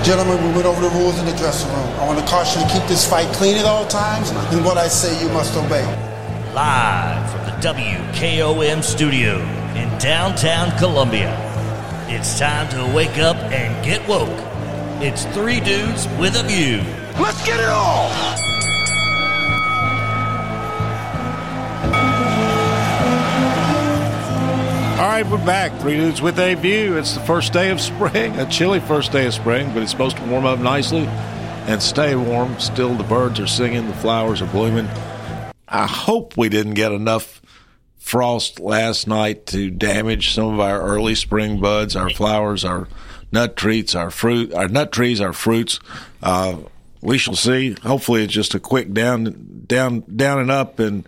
Gentlemen, we went over the rules in the dressing room. I want to caution you to keep this fight clean at all times, and what I say you must obey. Live from the WKOM studio in downtown Columbia, it's time to wake up and get woke. It's Three Dudes with a View. Let's get it all! All right, we're back. Three Dudes with a View. It's the first day of spring, a chilly first day of spring, but it's supposed to warm up nicely and stay warm. Still, the birds are singing, the flowers are blooming. I hope we didn't get enough frost last night to damage some of our early spring buds, our flowers, our nut trees, our fruits. We shall see. Hopefully, it's just a quick down and up, and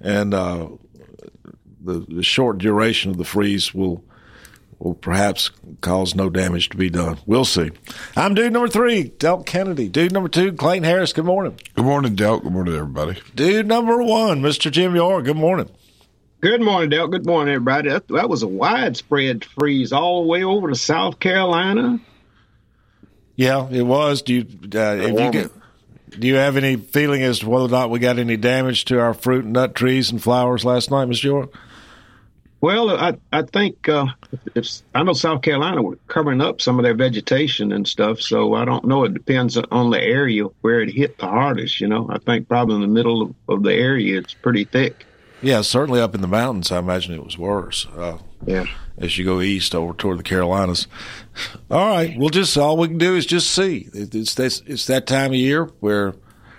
the short duration of the freeze will perhaps cause no damage to be done. We'll see. I'm dude number 3, Delk Kennedy. Dude number 2, Clayton Harris. Good morning. Good morning, Delk. Good morning, everybody. Dude number 1, Mr. Jim York. Good morning. Good morning, Delk. Good morning, everybody. That was a widespread freeze all the way over to South Carolina. Yeah, it was. Do you have any feeling as to whether or not we got any damage to our fruit and nut trees and flowers last night, Mr. York? Well, I think I know South Carolina were covering up some of their vegetation and stuff, so I don't know. It depends on the area where it hit the hardest. I think probably in the middle of the area, it's pretty thick. Yeah, certainly up in the mountains, I imagine it was worse. Yeah. As you go east over toward the Carolinas. All right, all we can do is just see. It's that time of year where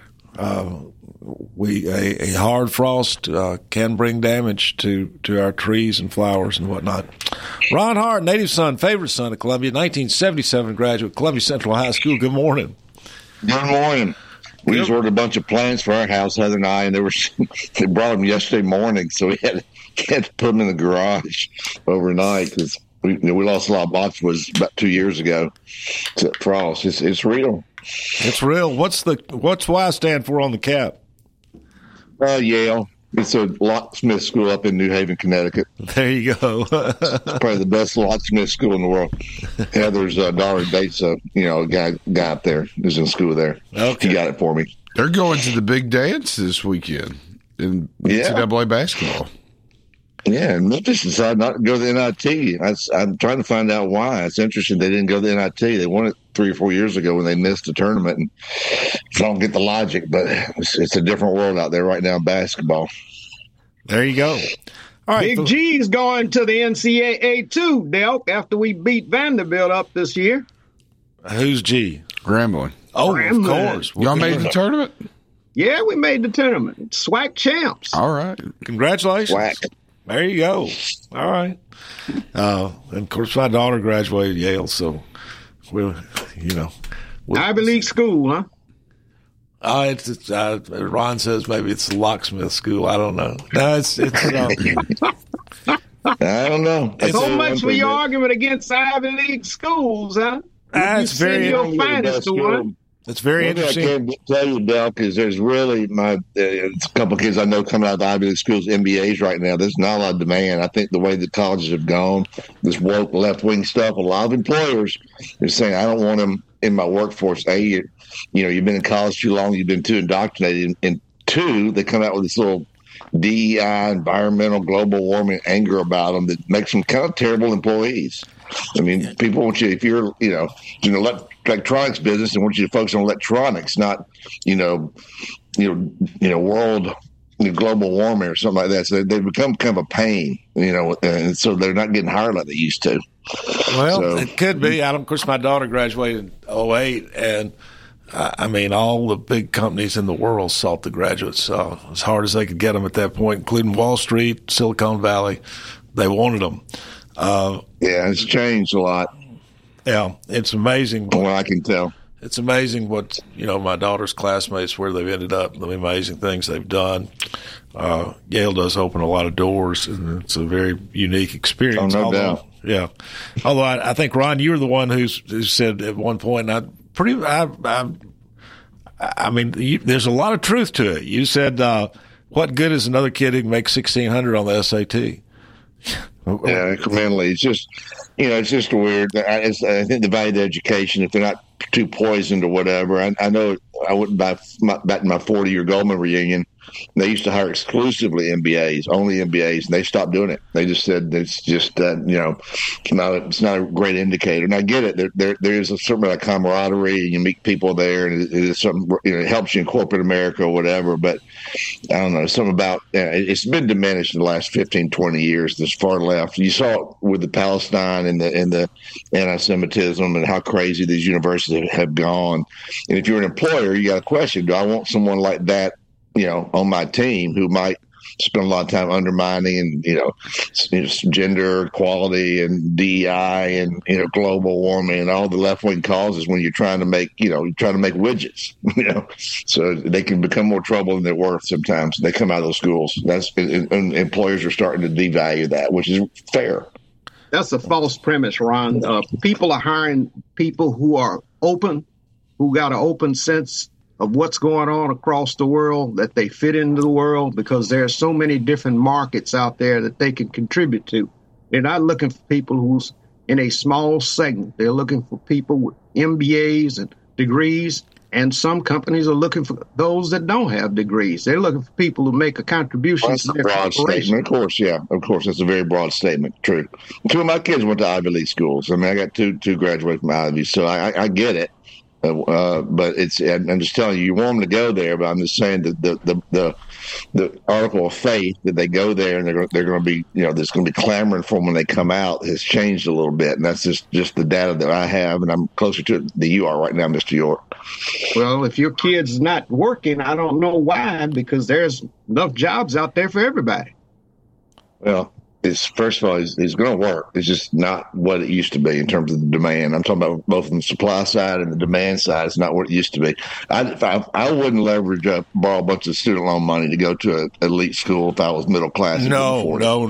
a hard frost can bring damage to our trees and flowers and whatnot. Ron Hart, native son, favorite son of Columbia, 1977 graduate, Columbia Central High School. Good morning. Good morning. We just ordered a bunch of plants for our house, Heather and I, and they brought them yesterday morning, so we had to put them in the garage overnight because we lost a lot of boxwoods about 2 years ago to frost. It's real. It's real. What's Y stand for on the cap? Yale. It's a locksmith school up in New Haven, Connecticut. There you go. Probably the best locksmith school in the world. Heather's daughter dates a guy up there who's in school there. Okay. He got it for me. They're going to the big dance this weekend in NCAA basketball. Yeah, and Memphis decided not to go to the NIT. I'm trying to find out why. It's interesting they didn't go to the NIT. They won it 3 or 4 years ago when they missed the tournament. And I don't get the logic, but it's a different world out there right now in basketball. There you go. All right, Big G's going to the NCAA too, Delk, after we beat Vanderbilt up this year. Who's G? Grambling. Oh, Grambling. Of course. Y'all made the tournament? Yeah, we made the tournament. SWAC champs. All right. Congratulations. Whack. There you go. All right. And of course, my daughter graduated Yale, so Ivy League school, huh? Ron says maybe it's the locksmith school. I don't know. No, it's I don't know. So much for your argument against Ivy League schools, huh? It's very your finest to one. It's very interesting. I can't tell you, Del, because there's really it's a couple of kids I know coming out of the Ivy League schools, MBAs right now. There's not a lot of demand. I think the way the colleges have gone, this woke left-wing stuff, a lot of employers are saying, I don't want them in my workforce. You've been in college too long, you've been too indoctrinated. And 2, they come out with this little DEI, environmental, global warming anger about them that makes them kind of terrible employees. I mean, people want you, if you're, in the electronics business, and want you to focus on electronics, not, world, global warming or something like that. So they become kind of a pain, and so they're not getting hired like they used to. Well, it could be. Of course, my daughter graduated in 2008, and all the big companies in the world sought the graduates as hard as they could get them at that point, including Wall Street, Silicon Valley. They wanted them. It's changed a lot. Yeah, it's amazing. From what I can tell. It's amazing what, my daughter's classmates, where they've ended up, the amazing things they've done. Yale does open a lot of doors, and it's a very unique experience. Oh, no doubt. Yeah. Although I think, Ron, you were the one who said at one point, there's a lot of truth to it. You said, what good is another kid who can make 1,600 on the SAT? Yeah, incrementally. It's just, it's just weird. I think the value of education, if they're not too poisoned or whatever. I know I went back to my 40-year Goldman reunion. They used to hire exclusively MBAs, only MBAs, and they stopped doing it. They just said it's just it's not a great indicator. And I get it. There is a certain amount of camaraderie, and you meet people there, and it is something. It helps you in corporate America or whatever. But I don't know, something about it's been diminished in the last 15, 20 years. This far left. You saw it with the Palestine and the anti-Semitism and how crazy these universities have gone. And if you're an employer, you got a question: do I want someone like that? On my team who might spend a lot of time undermining and, gender equality and DEI and, global warming and all the left wing causes when you're trying to make, widgets, so they can become more trouble than they're worth sometimes. They come out of those schools. And employers are starting to devalue that, which is fair. That's a false premise, Ron. People are hiring people who are open, who got an open sense of what's going on across the world, that they fit into the world, because there are so many different markets out there that they can contribute to. They're not looking for people who's in a small segment. They're looking for people with MBAs and degrees, and some companies are looking for those that don't have degrees. They're looking for people who make a contribution. That's a broad statement. Of course, yeah. Of course, that's a very broad statement. True. Two of my kids went to Ivy League schools. I mean, I got two graduated from Ivy, so I get it. But I'm just telling you, you want them to go there. But I'm just saying that the article of faith that they go there and they're going to be, there's going to be clamoring for them when they come out has changed a little bit, and that's just the data that I have, and I'm closer to it than you are right now, Mr. York. Well, if your kid's not working, I don't know why, because there's enough jobs out there for everybody. Well, first of all, it's going to work. It's just not what it used to be in terms of the demand. I'm talking about both on the supply side and the demand side. It's not what it used to be. I wouldn't leverage up, borrow a bunch of student loan money to go to an elite school if I was middle class. No.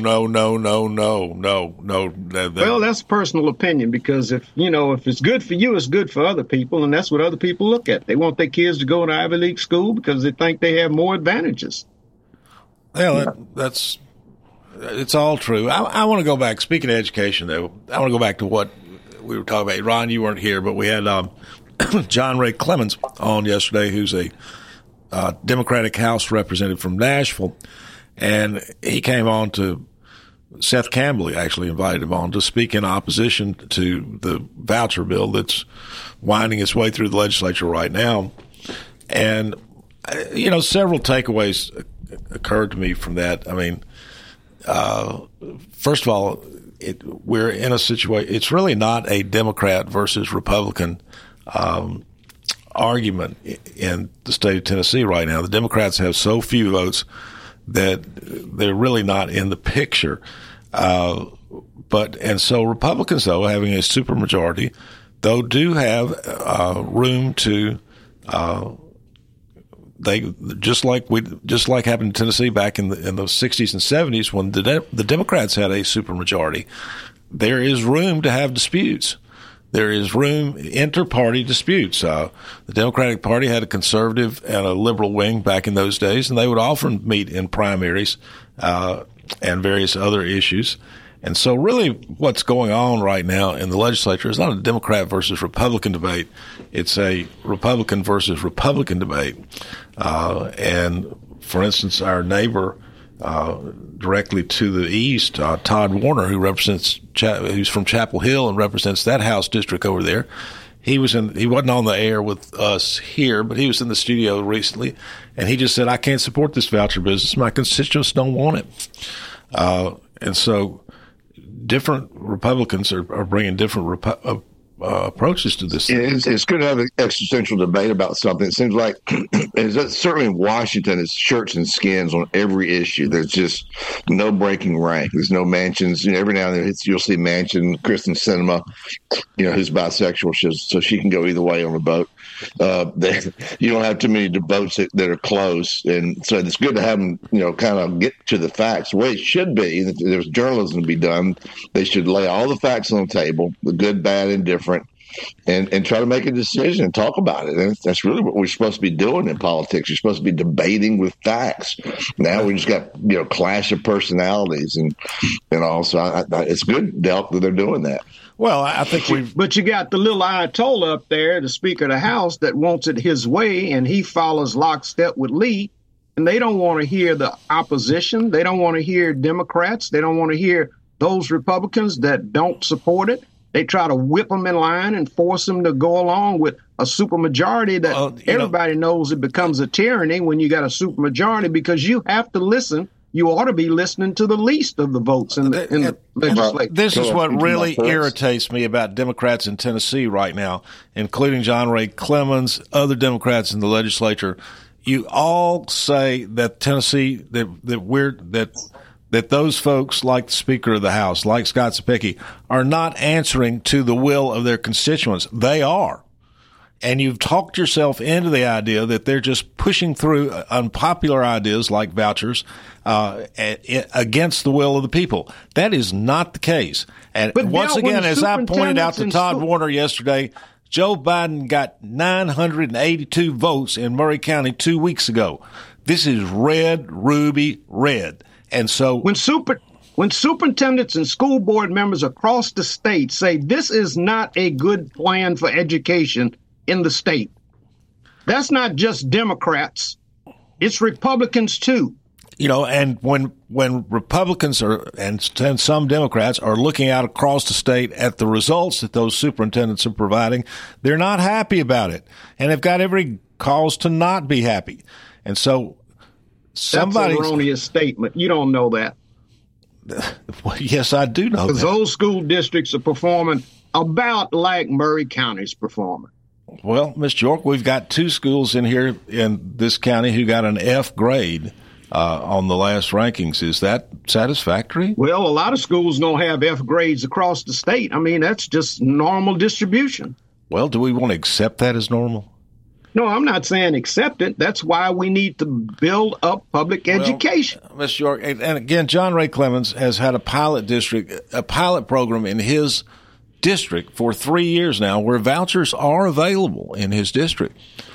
Well, that's personal opinion, because if it's good for you, it's good for other people, and that's what other people look at. They want their kids to go to Ivy League school because they think they have more advantages. Yeah, it's all true. I want to go back. Speaking of education, though, I want to go back to what we were talking about. Ron, you weren't here, but we had John Ray Clemens on yesterday, who's a Democratic House representative from Nashville, and he came on to Seth Campbell actually invited him on to speak in opposition to the voucher bill that's winding its way through the legislature right now. And, several takeaways occurred to me from that. I mean, first of all, we're in a situation. It's really not a Democrat versus Republican argument in the state of Tennessee right now. The Democrats have so few votes that they're really not in the picture. And so Republicans, though, having a supermajority, though, do have room to. They just like happened in Tennessee back in the 60s and 70s when the Democrats had a supermajority. There is room to have disputes. There is room, inter-party disputes. The Democratic Party had a conservative and a liberal wing back in those days, and they would often meet in primaries and various other issues. And so really what's going on right now in the legislature is not a Democrat versus Republican debate. It's a Republican versus Republican debate. And, for instance, our neighbor directly to the east, Todd Warner, who's from Chapel Hill and represents that House district over there, he wasn't on the air with us here, but he was in the studio recently, and he just said, I can't support this voucher business. My constituents don't want it. And so different Republicans are bringing different approaches to this. It's good to have an existential debate about something. It seems like, certainly in Washington, it's shirts and skins on every issue. There's just no breaking rank. There's no Mansions. Every now and then you'll see Manchin, Kristen Sinema, who's bisexual, so she can go either way on a boat. You don't have too many votes that are close, and so it's good to have them, kind of get to the facts the way it should be. If there's journalism to be done, they should lay all the facts on the table, the good, bad, and different. different, and try to make a decision and talk about it. And that's really what we're supposed to be doing in politics. You're supposed to be debating with facts. Now we just got clash of personalities and all. So it's good, Delk, that they're doing that. Well, I think But you got the little Ayatollah up there, the Speaker of the House, that wants it his way, and he follows lockstep with Lee. And they don't want to hear the opposition. They don't want to hear Democrats. They don't want to hear those Republicans that don't support it. They try to whip them in line and force them to go along with a supermajority that everybody knows it becomes a tyranny when you got a supermajority, because you have to listen. You ought to be listening to the least of the votes in the legislature. This is what really irritates me about Democrats in Tennessee right now, including John Ray Clemens, other Democrats in the legislature. You all say that Tennessee, that those folks, like the Speaker of the House, like Scott Cepicky, are not answering to the will of their constituents. They are. And you've talked yourself into the idea that they're just pushing through unpopular ideas like vouchers against the will of the people. That is not the case. And once again, as I pointed out to Todd Warner yesterday, Joe Biden got 982 votes in Murray County 2 weeks ago. This is red, ruby, red. And so when superintendents and school board members across the state say this is not a good plan for education in the state, that's not just Democrats, it's Republicans too. And when Republicans and some Democrats are looking out across the state at the results that those superintendents are providing, they're not happy about it. And they've got every cause to not be happy. And so that's an erroneous statement. You don't know that. Well, yes, I do know that. Because those school districts are performing about like Murray County's performing. Well, Ms. York, we've got 2 schools in here in this county who got an F grade on the last rankings. Is that satisfactory? Well, a lot of schools don't have F grades across the state. I mean, that's just normal distribution. Well, do we want to accept that as normal? No, I'm not saying accept it. That's why we need to build up public education. Ms. York, and again, John Ray Clemens has had a pilot program in his district for 3 years now where vouchers are available in his district.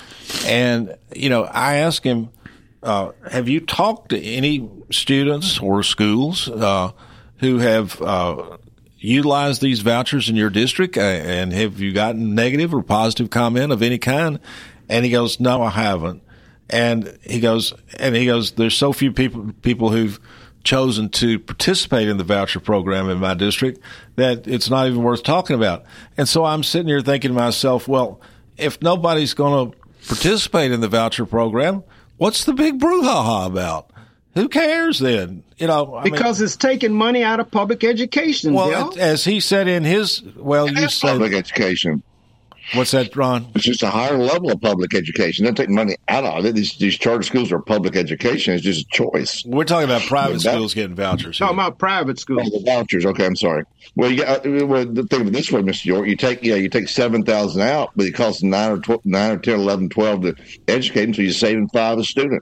And, I asked him, have you talked to any students or schools who have utilized these vouchers in your district? And have you gotten negative or positive comment of any kind? And he goes, no, I haven't. And he goes, there's so few people who've chosen to participate in the voucher program in my district that it's not even worth talking about. And so I'm sitting here thinking to myself, well, if nobody's going to participate in the voucher program, what's the big brouhaha about? Who cares then? Because it's taking money out of public education. Well, as he said in his, you say public education. What's that, Ron? It's just a higher level of public education. They don't take money out of it. These charter schools are public education. It's just a choice. We're talking about private schools getting vouchers. Talking about private schools. The vouchers. Okay, I'm sorry. Well, think of it this way, Mr. York. You take 7,000 out, but it costs 9 or 10, 11, 12 to educate them, so you're saving 5 a student.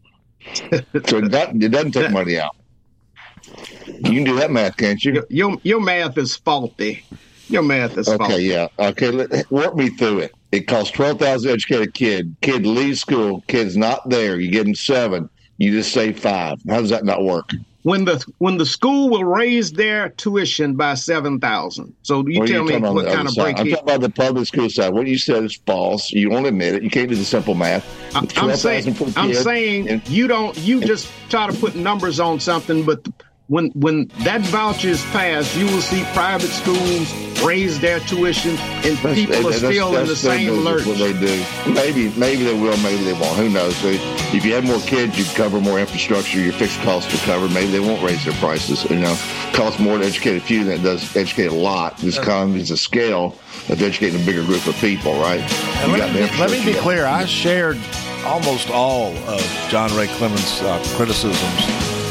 So it doesn't take money out. You can do that math, can't you? Your math is faulty. Your math is faulty. Okay, yeah. Okay, walk me through it. It costs $12,000 to educate a kid. Kid leaves school. Kid's not there. You give him 7. You just save 5. How does that not work? When the school will raise their tuition by $7,000. So you tell me what kind of break? I'm talking about the public school side. What you said is false. You won't admit it. You can't do the simple math. I'm saying you just try to put numbers on something, but when that voucher is passed, you will see private schools raise their tuition, and people are still in the same lurch. What they do. Maybe they will, maybe they won't. Who knows? So if you have more kids, you cover more infrastructure. Your fixed costs are covered. Maybe they won't raise their prices. It costs more to educate a few than it does educate a lot. This economy is a scale of educating a bigger group of people, right? Let me be clear. I shared almost all of John Ray Clemens' criticisms.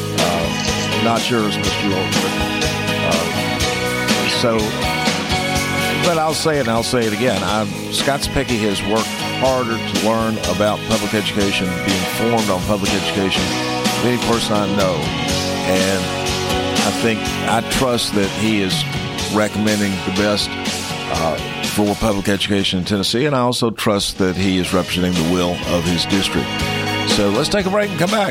Not yours, Mr. York. But I'll say it and I'll say it again. Scott Cepicky has worked harder to learn about public education, be informed on public education than any person I know. And I trust that he is recommending the best for public education in Tennessee, and I also trust that he is representing the will of his district. So let's take a break and come back.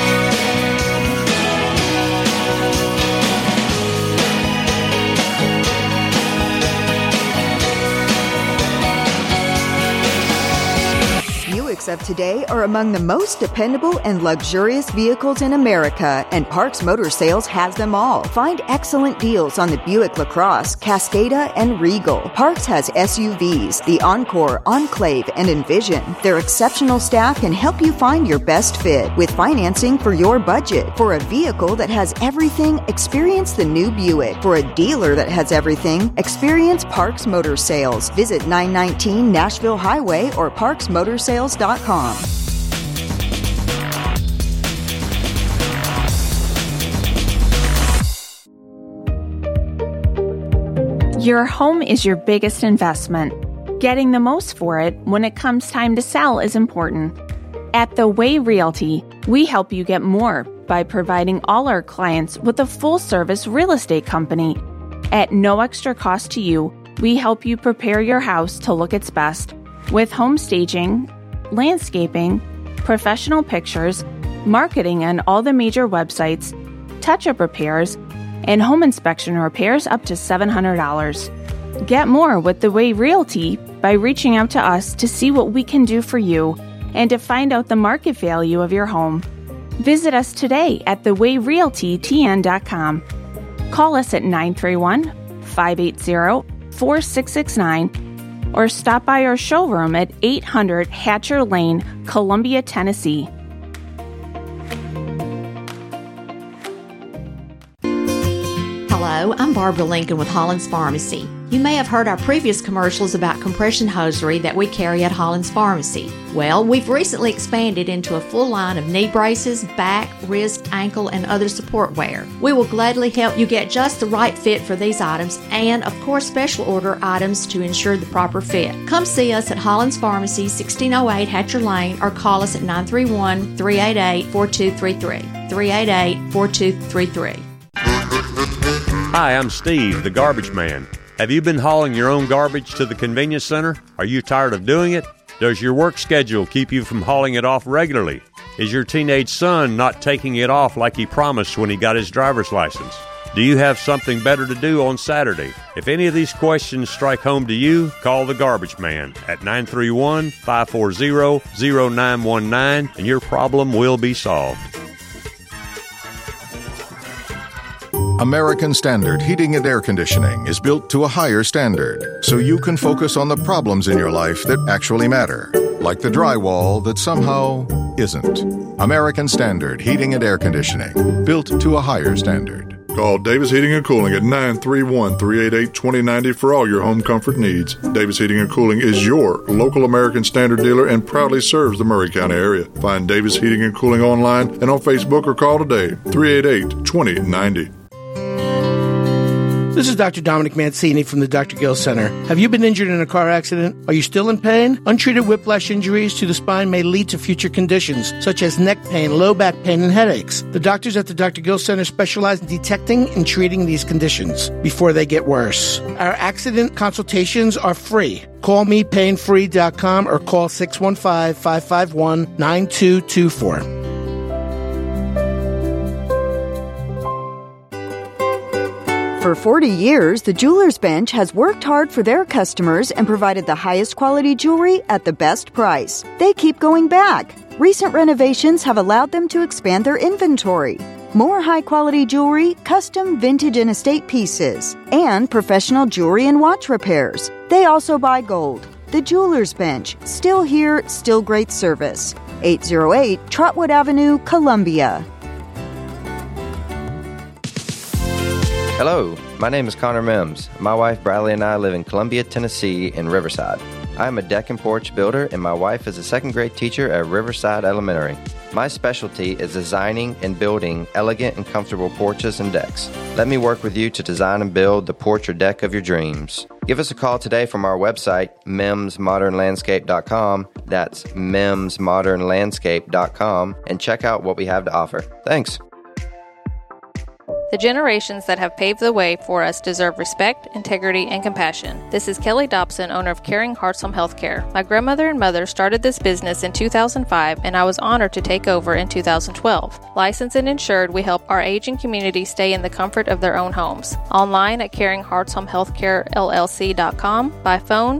Of today are among the most dependable and luxurious vehicles in America, and Parks Motor Sales has them all. Find excellent deals on the Buick LaCrosse, Cascada, and Regal. Parks has SUVs, the Encore, Enclave, and Envision. Their exceptional staff can help you find your best fit with financing for your budget. For a vehicle that has everything, experience the new Buick. For a dealer that has everything, experience Parks Motor Sales. Visit 919 Nashville Highway or parksmotorsales.com. Your home is your biggest investment. Getting the most for it when it comes time to sell is important. At The Way Realty, we help you get more by providing all our clients with a full-service real estate company. At no extra cost to you, we help you prepare your house to look its best with home staging, landscaping, professional pictures, marketing on all the major websites, touch-up repairs, and home inspection repairs up to $700. Get more with The Way Realty by reaching out to us to see what we can do for you and to find out the market value of your home. Visit us today at thewayrealtytn.com. Call us at 931-580-4669 or stop by our showroom at 800 Hatcher Lane, Columbia, Tennessee. Hello, I'm Barbara Lincoln with Hollins Pharmacy. You may have heard our previous commercials about compression hosiery that we carry at Hollins Pharmacy. Well, we've recently expanded into a full line of knee braces, back, wrist, ankle, and other support wear. We will gladly help you get just the right fit for these items and, of course, special order items to ensure the proper fit. Come see us at Hollins Pharmacy, 1608 Hatcher Lane, or call us at 931-388-4233. 388-4233. Hi, I'm Steve, the garbage man. Have you been hauling your own garbage to the convenience center? Are you tired of doing it? Does your work schedule keep you from hauling it off regularly? Is your teenage son not taking it off like he promised when he got his driver's license? Do you have something better to do on Saturday? If any of these questions strike home to you, call the garbage man at 931-540-0919 and your problem will be solved. American Standard Heating and Air Conditioning is built to a higher standard, so you can focus on the problems in your life that actually matter, like the drywall that somehow isn't. American Standard Heating and Air Conditioning, built to a higher standard. Call Davis Heating and Cooling at 931-388-2090 for all your home comfort needs. Davis Heating and Cooling is your local American Standard dealer and proudly serves the Murray County area. Find Davis Heating and Cooling online and on Facebook or call today, 388-2090. This is Dr. Dominic Mancini from the Dr. Gill Center. Have you been injured in a car accident? Are you still in pain? Untreated whiplash injuries to the spine may lead to future conditions, such as neck pain, low back pain, and headaches. The doctors at the Dr. Gill Center specialize in detecting and treating these conditions before they get worse. Our accident consultations are free. Call me painfree.com or call 615-551-9224. For 40 years, the Jewelers Bench has worked hard for their customers and provided the highest quality jewelry at the best price. They keep going back. Recent renovations have allowed them to expand their inventory. More high-quality jewelry, custom vintage and estate pieces, and professional jewelry and watch repairs. They also buy gold. The Jewelers Bench. Still here, still great service. 808 Trotwood Avenue, Columbia. Hello, my name is Connor Mims. My wife Bradley and I live in Columbia, Tennessee in Riverside. I am a deck and porch builder and my wife is a second grade teacher at Riverside Elementary. My specialty is designing and building elegant and comfortable porches and decks. Let me work with you to design and build the porch or deck of your dreams. Give us a call today from our website, mimsmodernlandscape.com. That's mimsmodernlandscape.com and check out what we have to offer. Thanks. The generations that have paved the way for us deserve respect, integrity, and compassion. This is Kelly Dobson, owner of Caring Hearts Home Healthcare. My grandmother and mother started this business in 2005, and I was honored to take over in 2012. Licensed and insured, we help our aging community stay in the comfort of their own homes. Online at CaringHeartsHomeHealthcareLLC.com, by phone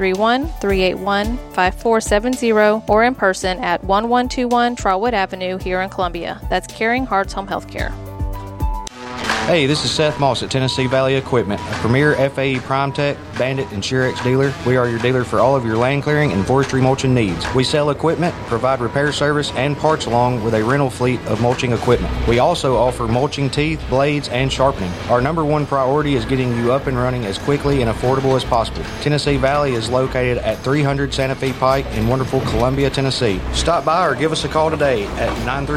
931-381-5470, or in person at 1121 Trotwood Avenue here in Columbia. That's Caring Hearts Home Healthcare. Hey, this is Seth Moss at Tennessee Valley Equipment, a premier FAE PrimeTech, Bandit, and Surex dealer. We are your dealer for all of your land clearing and forestry mulching needs. We sell equipment, provide repair service, and parts along with a rental fleet of mulching equipment. We also offer mulching teeth, blades, and sharpening. Our number one priority is getting you up and running as quickly and affordable as possible. Tennessee Valley is located at 300 Santa Fe Pike in wonderful Columbia, Tennessee. Stop by or give us a call today at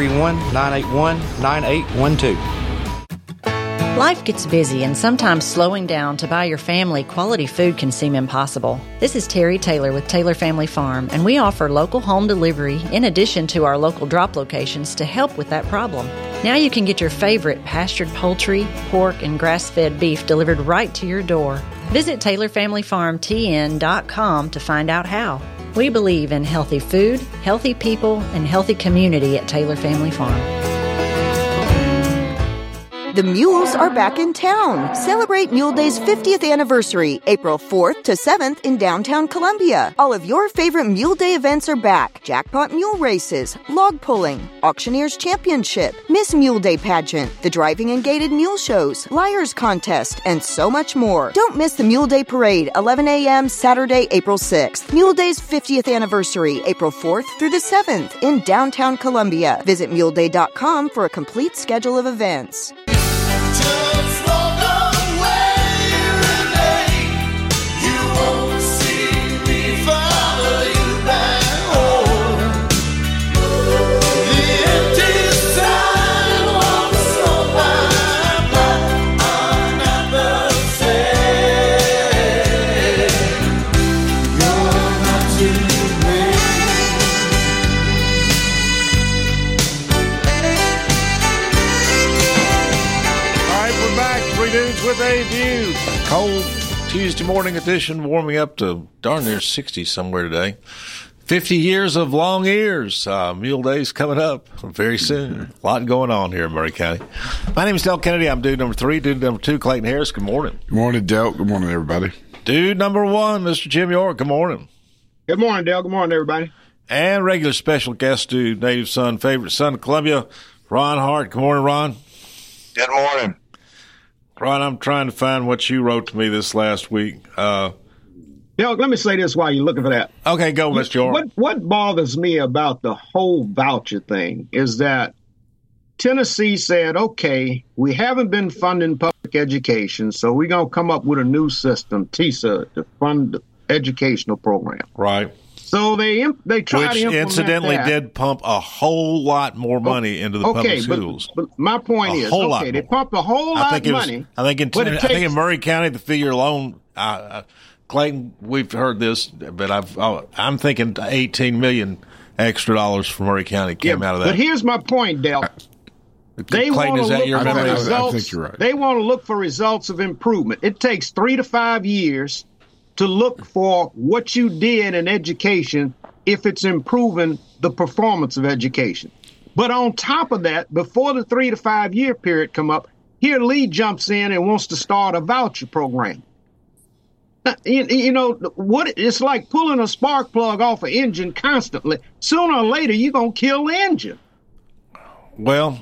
931-981-9812. Life gets busy, and sometimes slowing down to buy your family quality food can seem impossible. This is Terry Taylor with Taylor Family Farm, and we offer local home delivery in addition to our local drop locations to help with that problem. Now you can get your favorite pastured poultry, pork, and grass-fed beef delivered right to your door. Visit TaylorFamilyFarmTN.com to find out how. We believe in healthy food, healthy people, and healthy community at Taylor Family Farm. The Mules are back in town. Celebrate Mule Day's 50th anniversary, April 4th to 7th in downtown Columbia. All of your favorite Mule Day events are back. Jackpot mule races, log pulling, Auctioneer's Championship, Miss Mule Day pageant, the driving and gated mule shows, Liars Contest, and so much more. Don't miss the Mule Day Parade, 11 a.m. Saturday, April 6th. Mule Day's 50th anniversary, April 4th through the 7th in downtown Columbia. Visit muleday.com for a complete schedule of events. With a view. Cold Tuesday morning edition, warming up to darn near 60 somewhere today. 50 years of long ears. Mule Day's coming up very soon. A lot going on here in Murray County. My name is Del Kennedy. I'm dude number 3. Dude number 2, Clayton Harris. Good morning. Good morning, Del. Good morning, everybody. Dude number 1, Mr. Jim York. Good morning. Good morning, Del. Good morning, everybody. And regular special guest dude, native son, favorite son of Columbia, Ron Hart. Good morning, Ron. Good morning. Ron, I'm trying to find what you wrote to me this last week. Let me say this while you're looking for that. Okay, go, Mr. York. What bothers me about the whole voucher thing is that Tennessee said, okay, we haven't been funding public education, so we're going to come up with a new system, TISA, to fund the educational program. Right. So they tried to implement which incidentally did pump a whole lot more money into the public schools. But my point is, they pumped a whole lot of money. I think in Murray County, the figure alone, Clayton, we've heard this, but I'm thinking $18 million extra dollars from Murray County came out of that. But here's my point, Del. They want to look for results. I think you're right. They want to look for results of improvement. It takes 3 to 5 years to look for what you did in education if it's improving the performance of education. But on top of that, before the 3 to 5 year period come up, here Lee jumps in and wants to start a voucher program. You know, what it's like pulling a spark plug off an engine constantly. Sooner or later, you're going to kill the engine. Well,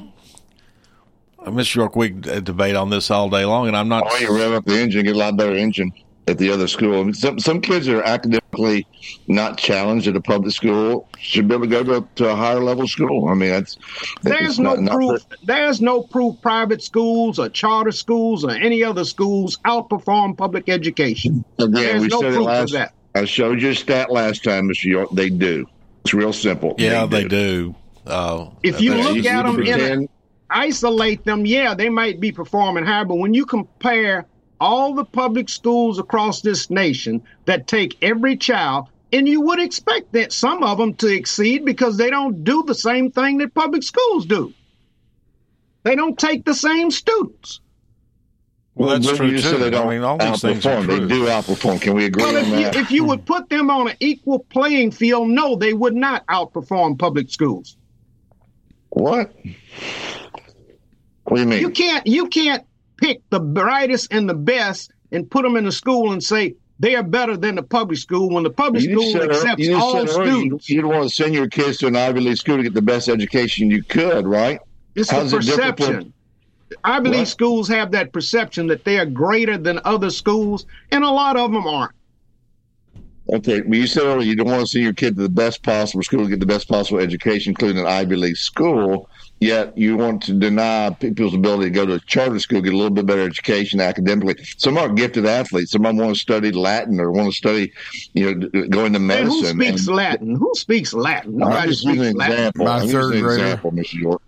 Mr. York, we debate on this all day long, and I'm not... Oh, you rev up the engine, get a lot better engine at the other school. I mean, some kids that are academically not challenged at a public school should be able to go to a higher level school. I mean, there's no proof private schools or charter schools or any other schools outperform public education. Again, there's no proof of that. I showed you a stat last time, Mr. York. They do. It's real simple. Yeah, they do. If you look at them isolate them, they might be performing higher, but when you compare all the public schools across this nation that take every child, and you would expect that some of them to exceed because they don't do the same thing that public schools do. They don't take the same students. Well, that's true, too. They don't all these things are true. They do outperform. Can we agree on that? If you would put them on an equal playing field, no, they would not outperform public schools. What? What do you mean? You can't pick the brightest and the best and put them in a school and say they are better than the public school when the public school accepts all students. You don't want to send your kids to an Ivy League school to get the best education you could, right? It's a perception. Ivy League schools have that perception that they are greater than other schools, and a lot of them aren't. Okay, well, you said earlier you don't want to send your kid to the best possible school to get the best possible education, including an Ivy League school, yet you want to deny people's ability to go to a charter school, get a little bit better education academically. Some are gifted athletes. Some of them want to study Latin or want to study, go into medicine. And who speaks Latin? Who speaks Latin? Nobody speaks Latin. My third grader. Example, Mr. York.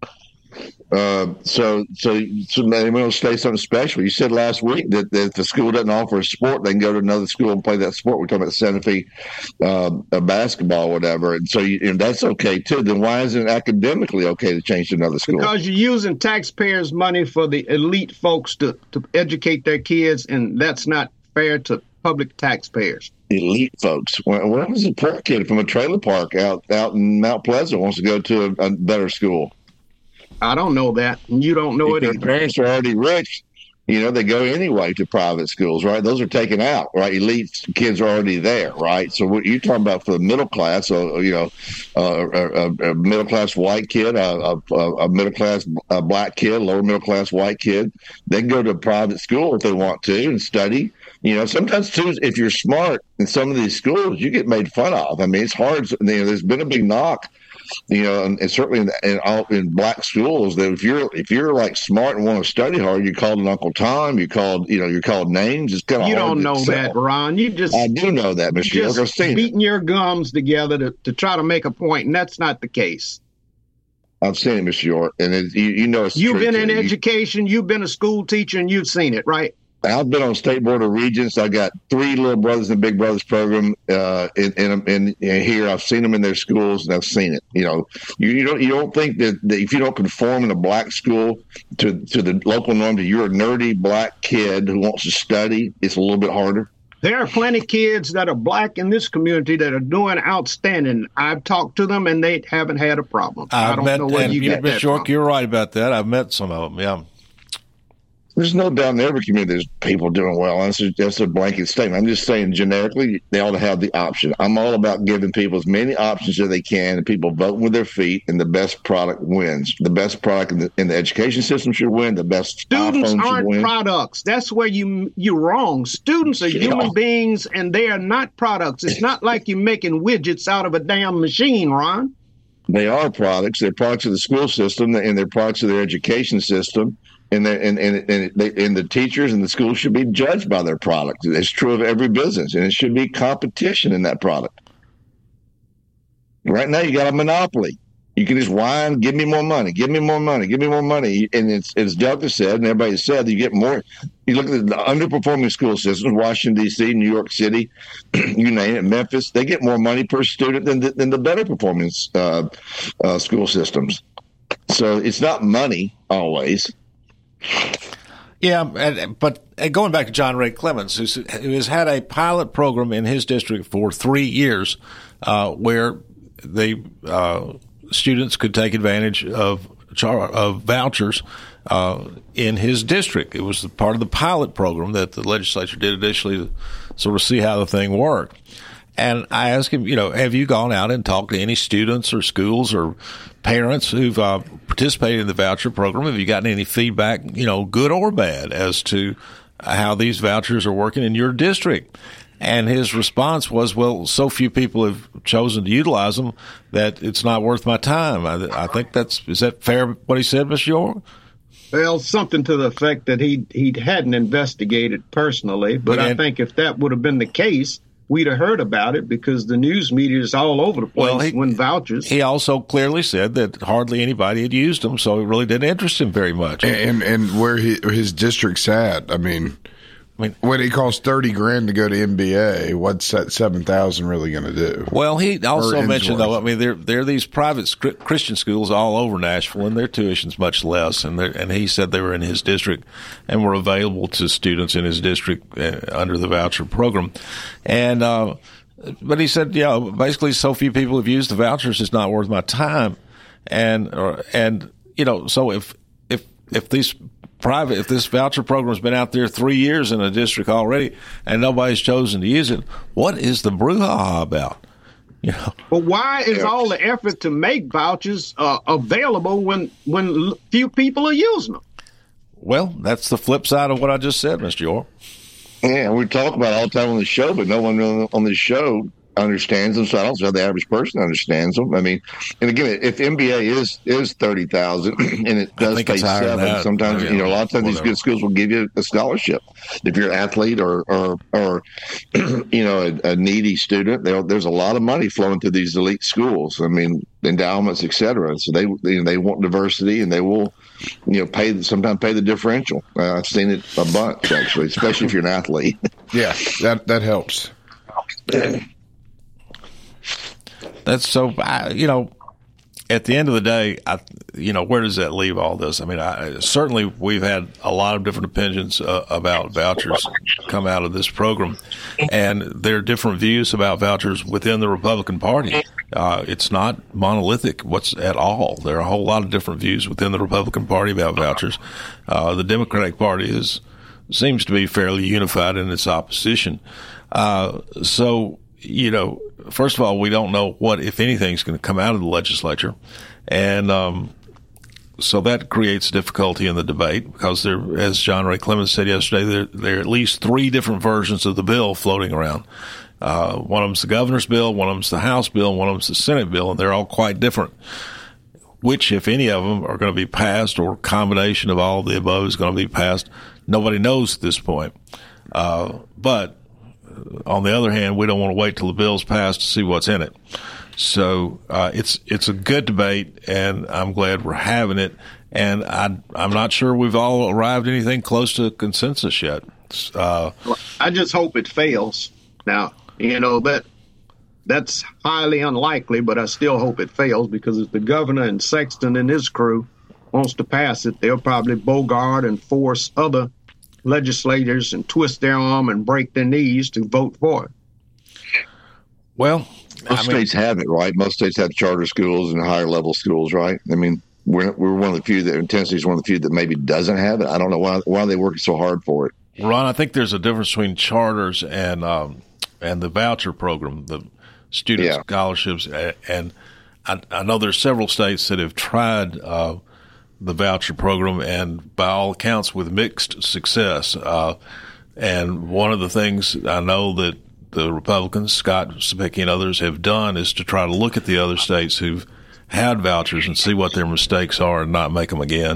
So they want to stay something special. You said last week that if the school doesn't offer a sport, they can go to another school and play that sport. We're talking about Santa Fe basketball or whatever. And so that's okay, too. Then why isn't it academically okay to change to another school? Because you're using taxpayers' money for the elite folks to educate their kids, and that's not fair to public taxpayers. Elite folks. What was a poor kid from a trailer park out in Mount Pleasant wants to go to a better school? I don't know that. You don't know it either. Their parents are already rich. They go anyway to private schools, right? Those are taken out, right? Elite kids are already there, right? So what you're talking about for the middle class, a middle class white kid, a middle class black kid, lower middle class white kid, they can go to a private school if they want to and study. Sometimes too, if you're smart in some of these schools, you get made fun of. I mean, it's hard. There's been a big knock. And certainly in black schools, that if you're like smart and want to study hard, you're called an Uncle Tom. You're called names. It's kind of you don't know that, Ron. I do know that, Mr. York. I've seen beating your gums together to try to make a point, and that's not the case. I've seen it, Mr. York, and it's you've been in education. You've been a school teacher, and you've seen it, right? I've been on State Board of Regents. I got 3 Little Brothers and Big Brothers program in here. I've seen them in their schools, and I've seen it. You don't think that if you don't conform in a black school to the local norm, that you're a nerdy black kid who wants to study, it's a little bit harder. There are plenty of kids that are black in this community that are doing outstanding. I've talked to them, and they haven't had a problem. I don't know where you get that from. York, you're right about that. I've met some of them, yeah. There's no doubt in every community there's people doing well. That's a blanket statement. I'm just saying generically they ought to have the option. I'm all about giving people as many options as they can, and people voting with their feet, and the best product wins. The best product in the education system should win. The best students aren't products. That's where you're wrong. Students are human beings, and they are not products. It's not like you're making widgets out of a damn machine, Ron. They are products. They're products of the school system, and they're products of their education system. And the teachers and the schools should be judged by their product. It's true of every business, and it should be competition in that product. Right now, you got a monopoly. You can just whine, give me more money, give me more money, give me more money. And it's, as Delta said, and everybody said, you get more. You look at the underperforming school systems, Washington, D.C., New York City, you name it, Memphis, they get more money per student than the better performing school systems. So it's not money always. Yeah, but going back to John Ray Clemens, who has had a pilot program in his district for 3 years where the students could take advantage of vouchers in his district. It was part of the pilot program that the legislature did initially to sort of see how the thing worked. And I asked him, have you gone out and talked to any students or schools or parents who've participated in the voucher program? Have you gotten any feedback, good or bad, as to how these vouchers are working in your district? And his response was, well, so few people have chosen to utilize them that it's not worth my time. I think is that fair what he said, Mr. York? Well, something to the effect that he hadn't investigated personally, but I think if that would have been the case, we'd have heard about it because the news media is all over the place when vouchers. He also clearly said that hardly anybody had used them, so it really didn't interest him very much. And where his district's at, I mean, when it costs $30,000 to go to MBA, what's that $7,000 really going to do? Well, he also mentioned, though, there are these private Christian schools all over Nashville, and their tuition's much less. And he said they were in his district and were available to students in his district under the voucher program. And but he said, basically, so few people have used the vouchers, it's not worth my time. And so if this voucher program's been out there 3 years in a district already and nobody's chosen to use it, what is the brouhaha about? But why is all the effort to make vouchers available when few people are using them? Well, that's the flip side of what I just said, Mr. York. Yeah, we talk about it all the time on the show, but no one on this show understands them, so I don't know how the average person understands them. I mean, and again, if MBA is $30,000 and it does pay $7,000, sometimes a lot of times these good schools will give you a scholarship if you're an athlete or a needy student. There's a lot of money flowing through these elite schools. I mean, endowments, etc. So they want diversity, and they will sometimes pay the differential. I've seen it a bunch actually, especially if you're an athlete. Yeah, that helps. That's so, at the end of the day, where does that leave all this? I mean, certainly we've had a lot of different opinions about vouchers come out of this program, and there are different views about vouchers within the Republican Party. It's not monolithic at all. There are a whole lot of different views within the Republican Party about vouchers. The Democratic Party seems to be fairly unified in its opposition. First of all, we don't know what, if anything, is going to come out of the legislature. And so that creates difficulty in the debate because there, as John Ray Clemens said yesterday, there are at least 3 different versions of the bill floating around. One of them's the governor's bill, one of them's the House bill, and one of them's the Senate bill, and they're all quite different. Which, if any of them, are going to be passed, or a combination of all of the above is going to be passed, nobody knows at this point. But on the other hand, we don't want to wait till the bill's passed to see what's in it. So it's a good debate, and I'm glad we're having it. And I'm not sure we've all arrived at anything close to consensus yet. I just hope it fails. Now, that's highly unlikely, but I still hope it fails, because if the governor and Sexton and his crew wants to pass it, they'll probably bogart and force other legislators and twist their arm and break their knees to vote for it. Well, most states have it, right? Most states have charter schools and higher level schools, right? I mean, we're one of the few that, Tennessee is one of the few that maybe doesn't have it. I don't know why are they working so hard for it. Ron, I think there's a difference between charters and the voucher program, the student scholarships, and I know there's several states that have tried the voucher program, and by all accounts with mixed success. And one of the things I know that the Republicans, Scott Cepicky and others, have done is to try to look at the other states who've had vouchers and see what their mistakes are and not make them again.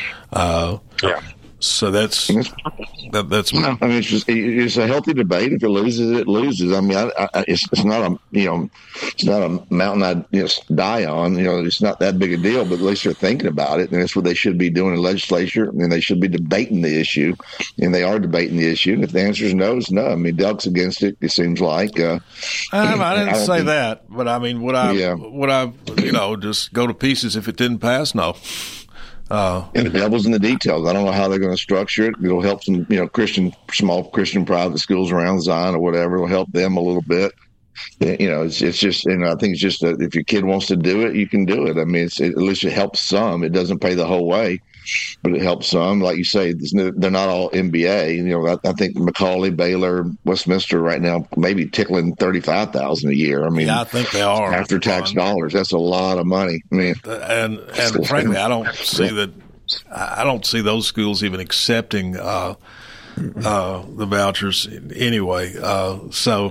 So that's. I mean, it's a healthy debate. If it loses, it loses. I mean, it's not a mountain I'd die on. It's not that big a deal. But at least they're thinking about it, and that's what they should be doing in the legislature. And they should be debating the issue, and they are debating the issue. And if the answer is no, it's no. I mean, Delk's against it. It seems like. I didn't say that, but I mean, would I just go to pieces if it didn't pass? No. And the devil's in the details. I don't know how they're going to structure it. It'll help some, small Christian private schools around Zion or whatever. It'll help them a little bit. It's just, I think it's just that if your kid wants to do it, you can do it. I mean, at least it helps some. It doesn't pay the whole way, but it helps some. Like you say, they're not all MBA. I think Macaulay, Baylor, Westminster right now maybe tickling $35,000 a year. I mean, I think they are after tax dollars. That's a lot of money. I mean, and frankly, I don't see that. I don't see those schools even accepting the vouchers anyway. So.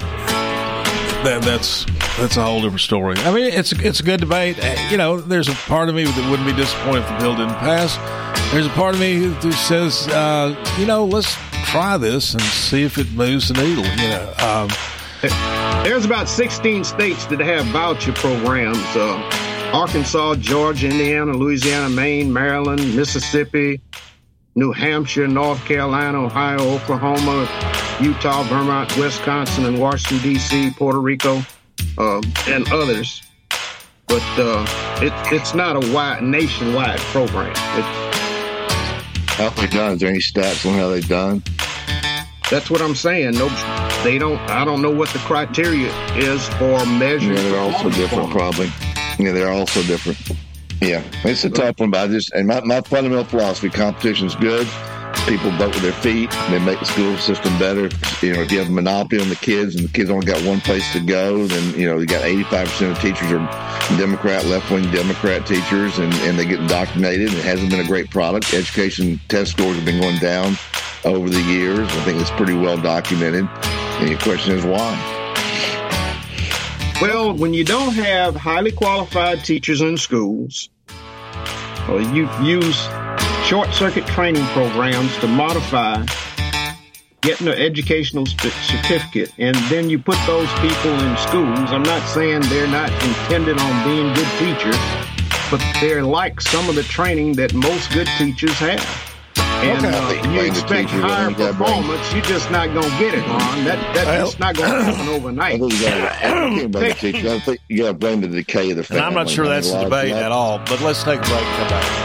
That's a whole different story. I mean, it's a good debate. There's a part of me that wouldn't be disappointed if the bill didn't pass. There's a part of me who says, let's try this and see if it moves the needle. There's about 16 states that have voucher programs. Arkansas, Georgia, Indiana, Louisiana, Maine, Maryland, Mississippi, New Hampshire, North Carolina, Ohio, Oklahoma, Utah, Vermont, Wisconsin, and Washington, D.C., Puerto Rico, and others. But it's not a nationwide program. How have they done? Is there any stats on how they've done? That's what I'm saying. No, they don't. I don't know what the criteria is for measuring. Yeah, they're also different, probably. Yeah, they're also different. Yeah, it's a tough one, but my fundamental philosophy: competition's good. People vote with their feet. They make the school system better. If you have a monopoly on the kids and the kids only got one place to go, then, you got 85% of teachers are Democrat, left-wing Democrat teachers, and they get indoctrinated. It hasn't been a great product. Education test scores have been going down over the years. I think it's pretty well documented. And the question is why? Well, when you don't have highly qualified teachers in schools, you use short-circuit training programs to modify getting an educational certificate, and then you put those people in schools. I'm not saying they're not intended on being good teachers, but they're like some of the training that most good teachers have. And you expect higher performance, you're just not going to get it, Ron. That's just not going to happen overnight. I think you got to blame the decay of the family. And I'm not sure that's the debate at all, but let's take a break and come back.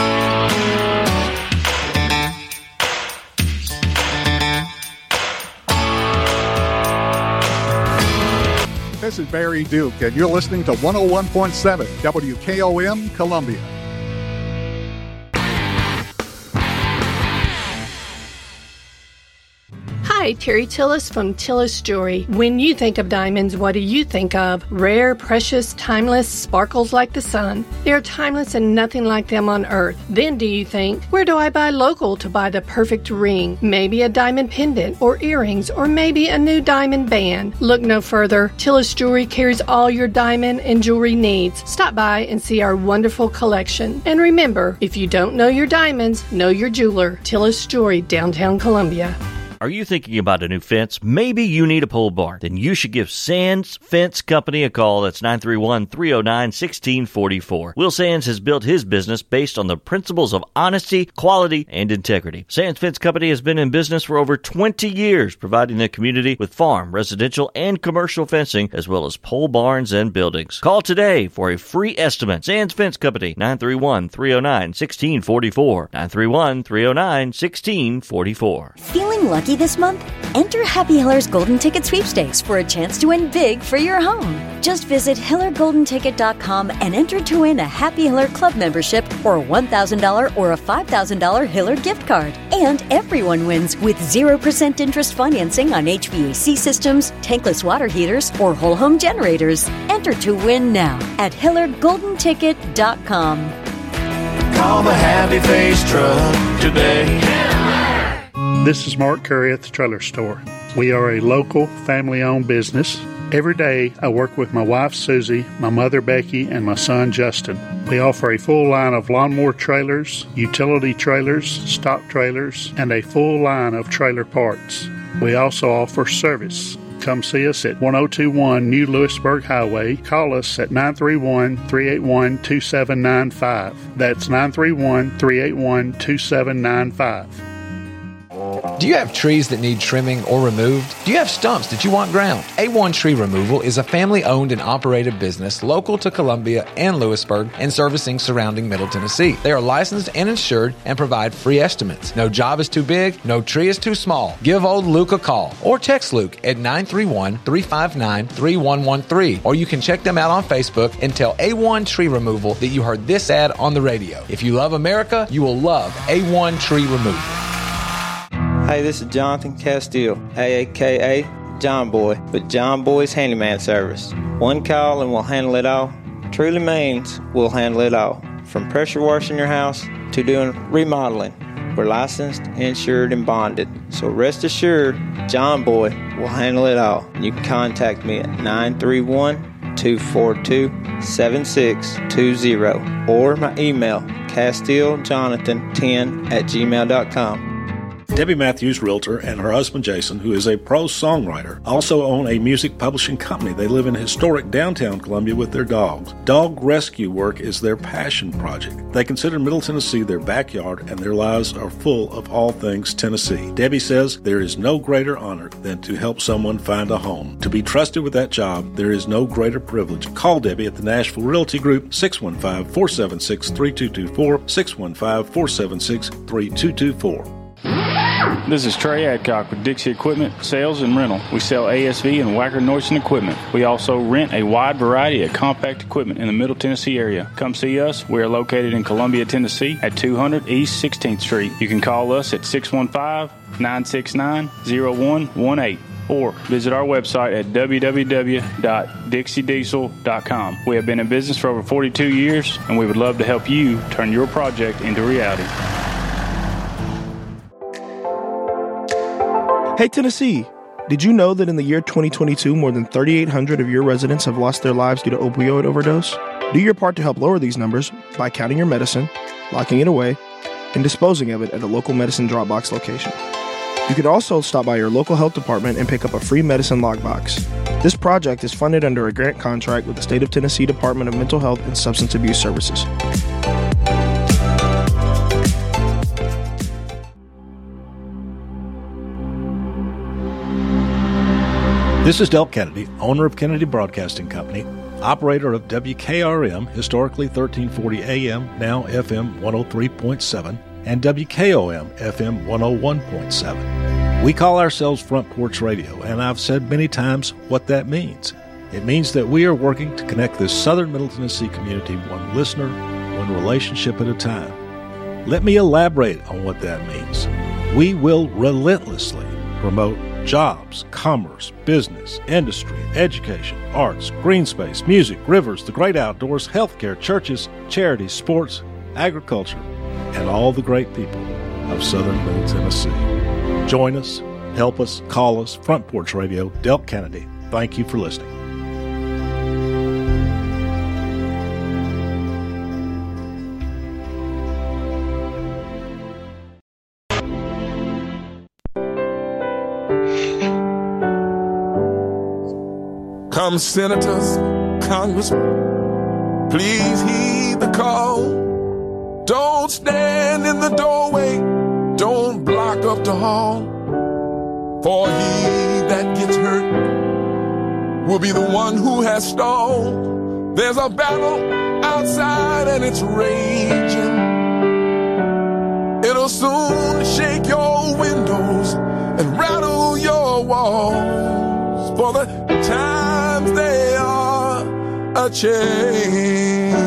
This is Barry Duke, and you're listening to 101.7 WKOM Columbia. Hi, Terry Tillis from Tillis Jewelry. When you think of diamonds, what do you think of? Rare, precious, timeless, sparkles like the sun. They're timeless and nothing like them on earth. Then do you think, where do I buy local to buy the perfect ring? Maybe a diamond pendant or earrings, or maybe a new diamond band. Look no further. Tillis Jewelry carries all your diamond and jewelry needs. Stop by and see our wonderful collection. And remember, if you don't know your diamonds, know your jeweler. Tillis Jewelry, downtown Columbia. Are you thinking about a new fence? Maybe you need a pole barn. Then you should give Sands Fence Company a call. That's 931-309-1644. Will Sands has built his business based on the principles of honesty, quality, and integrity. Sands Fence Company has been in business for over 20 years, providing the community with farm, residential, and commercial fencing, as well as pole barns and buildings. Call today for a free estimate. Sands Fence Company, 931-309-1644. 931-309-1644. Feeling lucky this month? Enter Happy Hiller's Golden Ticket Sweepstakes for a chance to win big for your home. Just visit HillerGoldenTicket.com and enter to win a Happy Hiller Club membership or a $1,000 or a $5,000 Hiller gift card. And everyone wins with 0% interest financing on HVAC systems, tankless water heaters, or whole home generators. Enter to win now at HillerGoldenTicket.com. Call the Happy Face Truck today. This is Mark Curry at the Trailer Store. We are a local, family-owned business. Every day, I work with my wife, Susie, my mother, Becky, and my son, Justin. We offer a full line of lawnmower trailers, utility trailers, stock trailers, and a full line of trailer parts. We also offer service. Come see us at 1021 New Lewisburg Highway. Call us at 931-381-2795. That's 931-381-2795. Do you have trees that need trimming or removed? Do you have stumps that you want ground? A1 Tree Removal is a family-owned and operated business local to Columbia and Lewisburg and servicing surrounding Middle Tennessee. They are licensed and insured and provide free estimates. No job is too big, no tree is too small. Give old Luke a call or text Luke at 931-359-3113, or you can check them out on Facebook and tell A1 Tree Removal that you heard this ad on the radio. If you love America, you will love A1 Tree Removal. Hey, this is Jonathan Castile, a.k.a. John Boy, with John Boy's Handyman Service. One call and we'll handle it all. Truly means we'll handle it all. From pressure washing your house to doing remodeling. We're licensed, insured, and bonded. So rest assured, John Boy will handle it all. You can contact me at 931-242-7620 or my email, CastileJonathan10@gmail.com. Debbie Matthews, realtor, and her husband Jason, who is a prose songwriter, also own a music publishing company. They live in historic downtown Columbia with their dogs. Dog rescue work is their passion project. They consider Middle Tennessee their backyard, and their lives are full of all things Tennessee. Debbie says there is no greater honor than to help someone find a home. To be trusted with that job, there is no greater privilege. Call Debbie at the Nashville Realty Group, 615-476-3224, 615-476-3224. This is Trey Adcock with Dixie Equipment Sales and Rental. We sell ASV and Wacker Neuson equipment. We also rent a wide variety of compact equipment in the Middle Tennessee area. Come see us. We are located in Columbia, Tennessee at 200 East 16th Street. You can call us at 615-969-0118 or visit our website at www.dixiediesel.com. We have been in business for over 42 years, and we would love to help you turn your project into reality. Hey, Tennessee, did you know that in the year 2022, more than 3,800 of your residents have lost their lives due to opioid overdose? Do your part to help lower these numbers by counting your medicine, locking it away, and disposing of it at a local medicine drop box location. You could also stop by your local health department and pick up a free medicine lockbox. This project is funded under a grant contract with the State of Tennessee Department of Mental Health and Substance Abuse Services. This is Del Kennedy, owner of Kennedy Broadcasting Company, operator of WKRM, historically 1340 AM, now FM 103.7, and WKOM, FM 101.7. We call ourselves Front Porch Radio, and I've said many times what that means. It means that we are working to connect this southern Middle Tennessee community one listener, one relationship at a time. Let me elaborate on what that means. We will relentlessly promote jobs, commerce, business, industry, education, arts, green space, music, rivers, the great outdoors, healthcare, churches, charities, sports, agriculture, and all the great people of southern Middle Tennessee. Join us, help us, call us. Front Porch Radio, Del Kennedy. Thank you for listening. Come, senators, congressmen, please heed the call. Don't stand in the doorway, don't block up the hall. For he that gets hurt will be the one who has stalled. There's a battle outside and it's raging. It'll soon shake your windows and rattle your walls. For the times they are a-changing.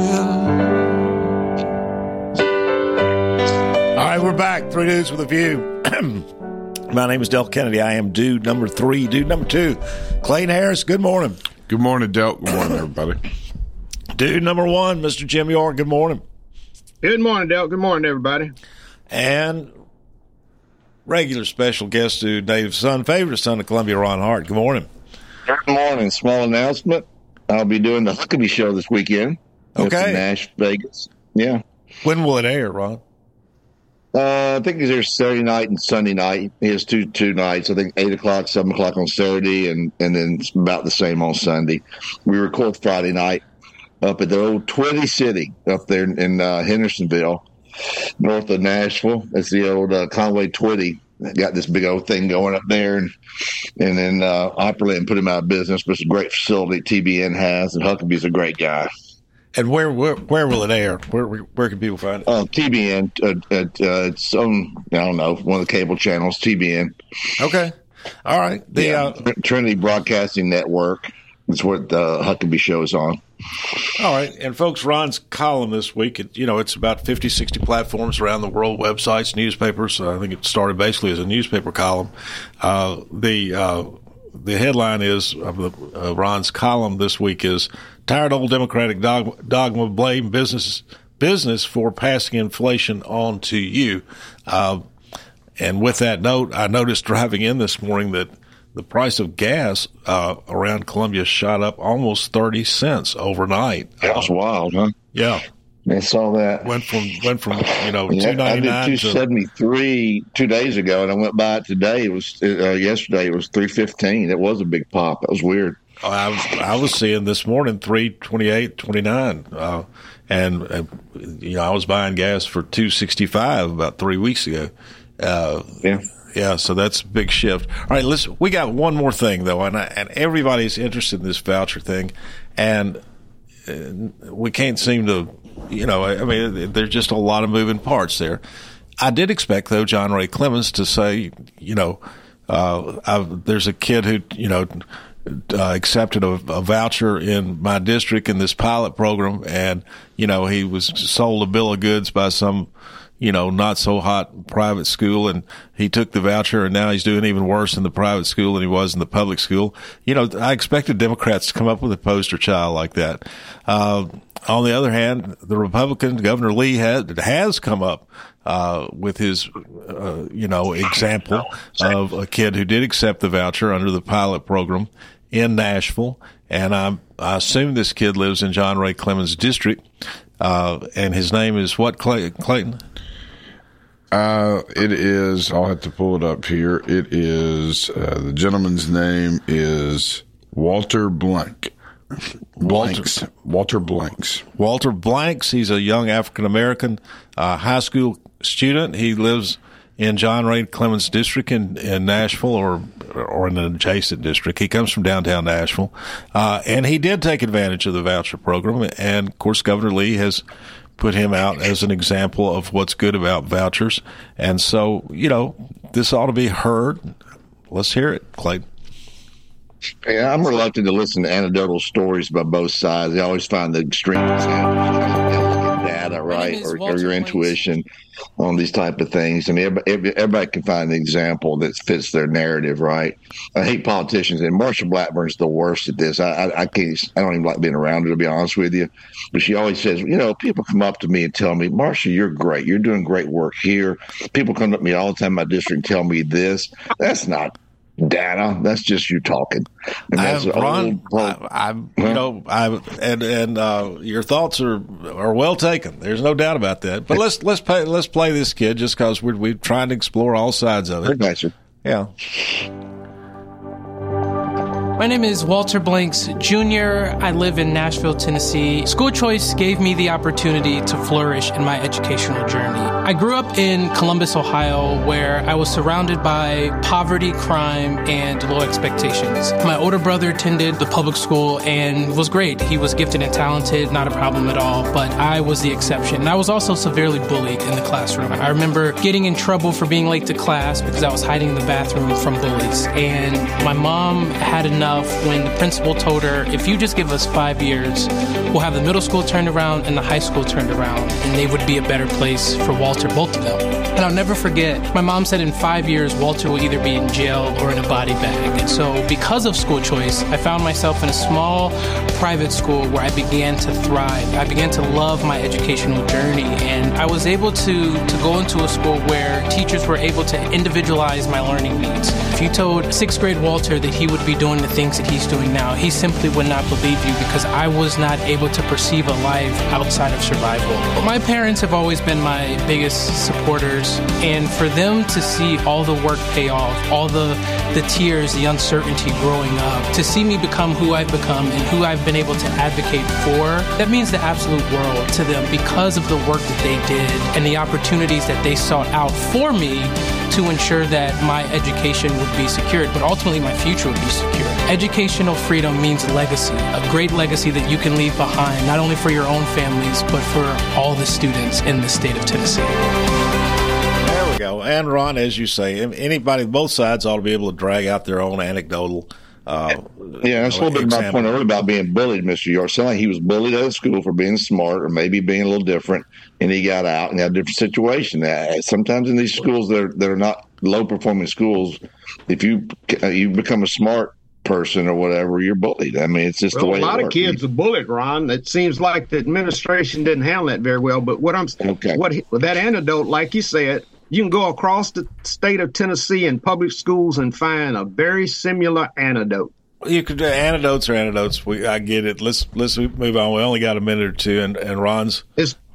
All right, we're back. Three Dudes with a View. My name is Del Kennedy. I am dude number 3. Dude number 2, Clayton Harris. Good morning. Good morning, Del. Good morning, everybody. Dude number 1, Mr. Jim York. Good morning. Good morning, Del. Good morning, everybody. And regular special guest dude, Dave's son, favorite son of Columbia, Ron Hart. Good morning. Good morning. Small announcement. I'll be doing the Huckabee Show this weekend. Okay. In Nash, Vegas. Yeah. When will it air, Ron? I think he's there Saturday night and Sunday night. He has two nights. I think 8 o'clock, 7 o'clock on Saturday, and then it's about the same on Sunday. We record Friday night up at the old Twitty City up there in Hendersonville, north of Nashville. It's the old Conway Twitty. Got this big old thing going up there, and then Opryland put him out of business, but it's a great facility TBN has, and Huckabee's a great guy. And where will it air? Where can people find it? TBN. It's on, I don't know, one of the cable channels, TBN. Okay. All right. Trinity Broadcasting Network is what the Huckabee Show is on. All right. And, folks, Ron's column this week, it's about 50, 60 platforms around the world, websites, newspapers. I think it started basically as a newspaper column. The headline is of Ron's column this week is "Tired Old Democratic Dogma Blame Business for Passing Inflation On to You." And with that note, I noticed driving in this morning that the price of gas around Columbia shot up almost 30 cents overnight. That's wild, huh? Yeah. I saw that. Went from $2.99 I did $2.73 2 days ago, and I went by it today. It was yesterday. It was $3.15. It was a big pop. That was weird. I was seeing this morning $3.28, $3.29, and I was buying gas for $2.65 about 3 weeks ago. Yeah, so that's a big shift. All right, listen, we got one more thing though, and everybody's interested in this voucher thing, and we can't seem to. There's just a lot of moving parts there. I did expect, though, John Ray Clemens to say, there's a kid who, accepted a voucher in my district in this pilot program, and, he was sold a bill of goods by some, not so hot private school, and he took the voucher, and now he's doing even worse in the private school than he was in the public school. I expected Democrats to come up with a poster child like that. On the other hand, the Republican Governor Lee has come up with his, example of a kid who did accept the voucher under the pilot program in Nashville, and I assume this kid lives in John Ray Clemens' district, and his name is what, Clayton? It is. I'll have to pull it up here. It is. The gentleman's name is Walter Blanks. Walter Blanks. Walter Blanks. He's a young African-American high school student. He lives in John Ray Clemens' district in Nashville or in an adjacent district. He comes from downtown Nashville. And he did take advantage of the voucher program. And, of course, Governor Lee has put him out as an example of what's good about vouchers. And so, this ought to be heard. Let's hear it, Clayton. Yeah, I'm reluctant to listen to anecdotal stories by both sides. I always find the extreme examples, data, right, or your intuition on these type of things. I mean, everybody can find an example that fits their narrative, right? I hate politicians, and Marsha Blackburn's the worst at this. I don't even like being around her, to be honest with you. But she always says, people come up to me and tell me, Marsha, you're great. You're doing great work here. People come up to me all the time in my district and tell me this. That's not data. That's just you talking. And that's Ron, your thoughts are well taken. There's no doubt about that. But let's play this kid just because we're trying to explore all sides of it. Gotcha. Yeah. My name is Walter Blanks Jr. I live in Nashville, Tennessee. School choice gave me the opportunity to flourish in my educational journey. I grew up in Columbus, Ohio, where I was surrounded by poverty, crime, and low expectations. My older brother attended the public school and was great. He was gifted and talented, not a problem at all, but I was the exception. And I was also severely bullied in the classroom. I remember getting in trouble for being late to class because I was hiding in the bathroom from bullies. And my mom had enough when the principal told her, if you just give us 5 years, we'll have the middle school turned around and the high school turned around, and they would be a better place for Walter, both of them. And I'll never forget, my mom said in 5 years, Walter will either be in jail or in a body bag. And so because of school choice, I found myself in a small private school where I began to thrive. I began to love my educational journey, and I was able to go into a school where teachers were able to individualize my learning needs. If you told 6th grade Walter that he would be doing the things that he's doing now, he simply would not believe you because I was not able to perceive a life outside of survival. But my parents have always been my biggest supporters, and for them to see all the work pay off, all the tears, the uncertainty growing up, to see me become who I've become and who I've been able to advocate for, that means the absolute world to them because of the work that they did and the opportunities that they sought out for me to ensure that my education would be secured, but ultimately my future would be secured. Educational freedom means legacy, a great legacy that you can leave behind, not only for your own families, but for all the students in the state of Tennessee. There we go. And Ron, as you say, anybody, both sides ought to be able to drag out their own anecdotal that's a little bit of my point earlier about being bullied, Mr. York. Sounded like he was bullied out of school for being smart or maybe being a little different, and he got out and had a different situation. Sometimes in these schools that are not low-performing schools, if you become a smart person or whatever, you're bullied. I mean, it's just the way a lot of kids are bullied, Ron. It seems like the administration didn't handle that very well. But with that anecdote, like you said, you can go across the state of Tennessee in public schools and find a very similar anecdote. You could anecdotes or anecdotes. I get it. Let's move on. We only got a minute or two, and Ron's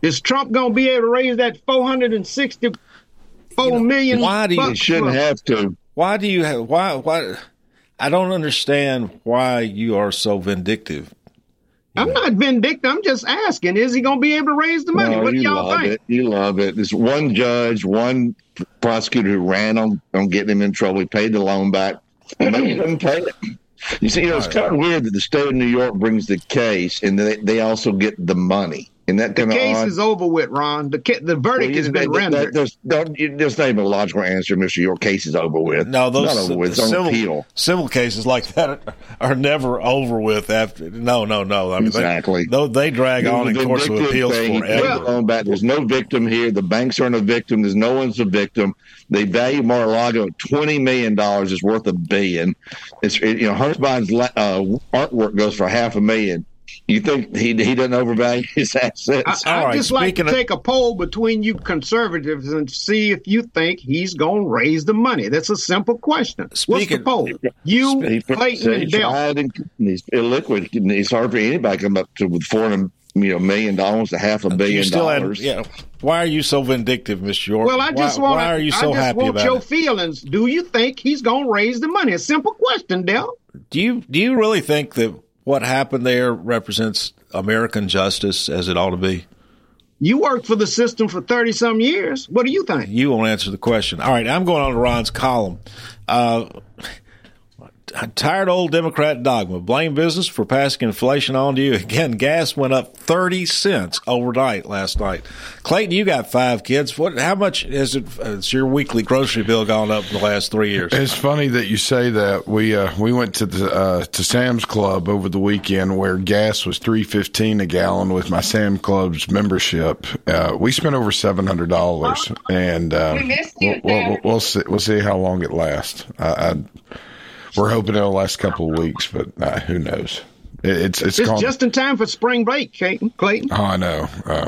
Is Trump going to be able to raise that $464 million? Why do you shouldn't have to? Why do you have why? I don't understand why you are so vindictive. I'm not vindictive. I'm just asking, is he going to be able to raise the money? No, What do y'all think? You love it. There's one judge, one prosecutor who ran on getting him in trouble. He paid the loan back. Maybe he doesn't pay it. You see, it's kind of weird that the state of New York brings the case and they also get the money. And that the case is over with, Ron. The verdict has been rendered. There's not even a logical answer, Mr. Your case is over with. No, those not over with. It's on appeal. Civil cases like that are never over with. After no. I mean, exactly. They drag on in course of appeals forever. There's no victim here. The banks aren't a victim. There's no one's a victim. They value Mar-a-Lago at $20 million. It's worth $1 billion. Hunter Biden's artwork goes for $500,000. You think he doesn't overvalue his assets? I'd just like to take a poll between you conservatives and see if you think he's going to raise the money. That's a simple question. What's the poll? You, Clayton, and Del. He's illiquid. It's hard for anybody to come up to with $400 million to $500 million. Why are you so vindictive, Mr. York? Well, why are you so happy about your it? feelings. Do you think he's going to raise the money? A simple question, Del. Do you really think that what happened there represents American justice as it ought to be? You worked for the system for 30-some years. What do you think? You won't answer the question. All right, I'm going on to Ron's column. Tired old Democrat dogma. Blame business for passing inflation on to you. Again, gas went up 30 cents overnight last night. Clayton, you got 5 kids. How much has your weekly grocery bill gone up in the last 3 years? It's funny that you say that. We went to Sam's Club over the weekend where gas was $3.15 a gallon with my Sam Club's membership. We spent over $700, and we'll see how long it lasts. We're hoping it'll last a couple of weeks, but who knows? It's just in time for spring break, Clayton. Oh, I know.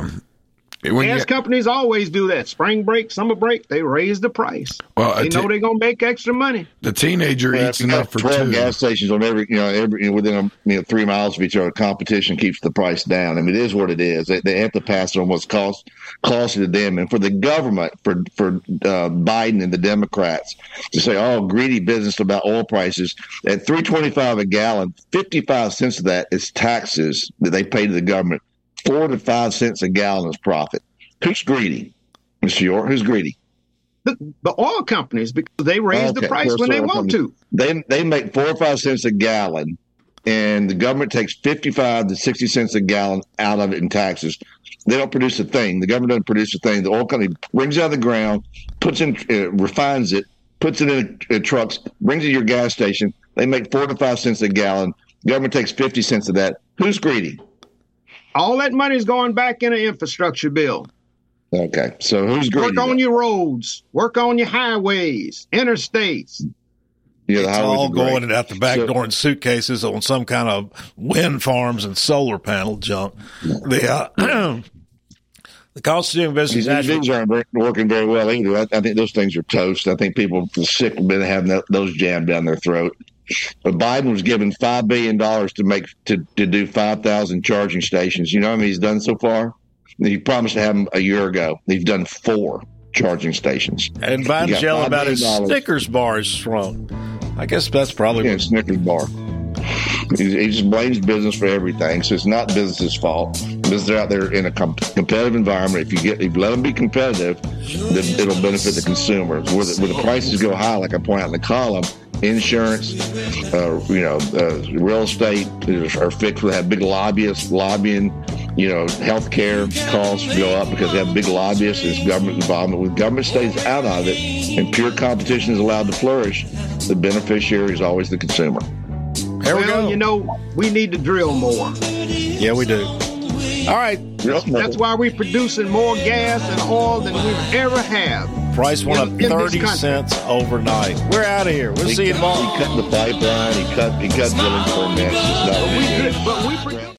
Gas companies always do that. Spring break, summer break, they raise the price. Well, they know they're going to make extra money. The teenager eats enough for 12 2 gas stations on every within 3 miles of each other. Competition keeps the price down. I mean, it is what it is. They have to pass it on what's costly to them. And for the government, for Biden and the Democrats to say, "Oh, greedy business about oil prices," at $3.25 a gallon, 55 cents of that is taxes that they pay to the government. 4 to 5 cents a gallon is profit. Who's greedy, Mr. York? Who's greedy? The oil companies, because they raise the price when they want to. They make 4 or 5 cents a gallon, and the government takes 55 to 60 cents a gallon out of it in taxes. They don't produce a thing. The government doesn't produce a thing. The oil company brings it out of the ground, refines it, puts it in trucks, brings it to your gas station. They make 4 to 5 cents a gallon. The government takes 50 cents of that. Who's greedy? All that money is going back in an infrastructure bill. Okay, so who's greedy? Work on your roads. Work on your highways, interstates. Yeah, it's all going out the back door in suitcases on some kind of wind farms and solar panel junk. The cost of doing business things aren't working very well either. I think those things are toast. I think people are sick of having those jammed down their throat. But Biden was given $5 billion to do 5,000 charging stations. You know how many he's done so far? He promised to have them a year ago. He's done 4 charging stations. And Biden's yelling about his Snickers bar is strong. I guess that's probably Snickers bar. He just blames business for everything. So it's not business's fault. Business are out there in a competitive environment. If you let them be competitive, then it'll benefit the consumer. Where the prices go high, like I point out in the column, insurance, real estate are fixed. We have big lobbyists lobbying. Healthcare costs go up because they have big lobbyists. There's government involvement. When government stays out of it and pure competition is allowed to flourish, the beneficiary is always the consumer. There we go. We need to drill more. Yeah, we do. All right. That's why we're producing more gas and oil than we've ever had. Price went up 30 cents overnight. We're out of here. We'll see you tomorrow. He cut the pipeline. He cut drilling permits. But we produce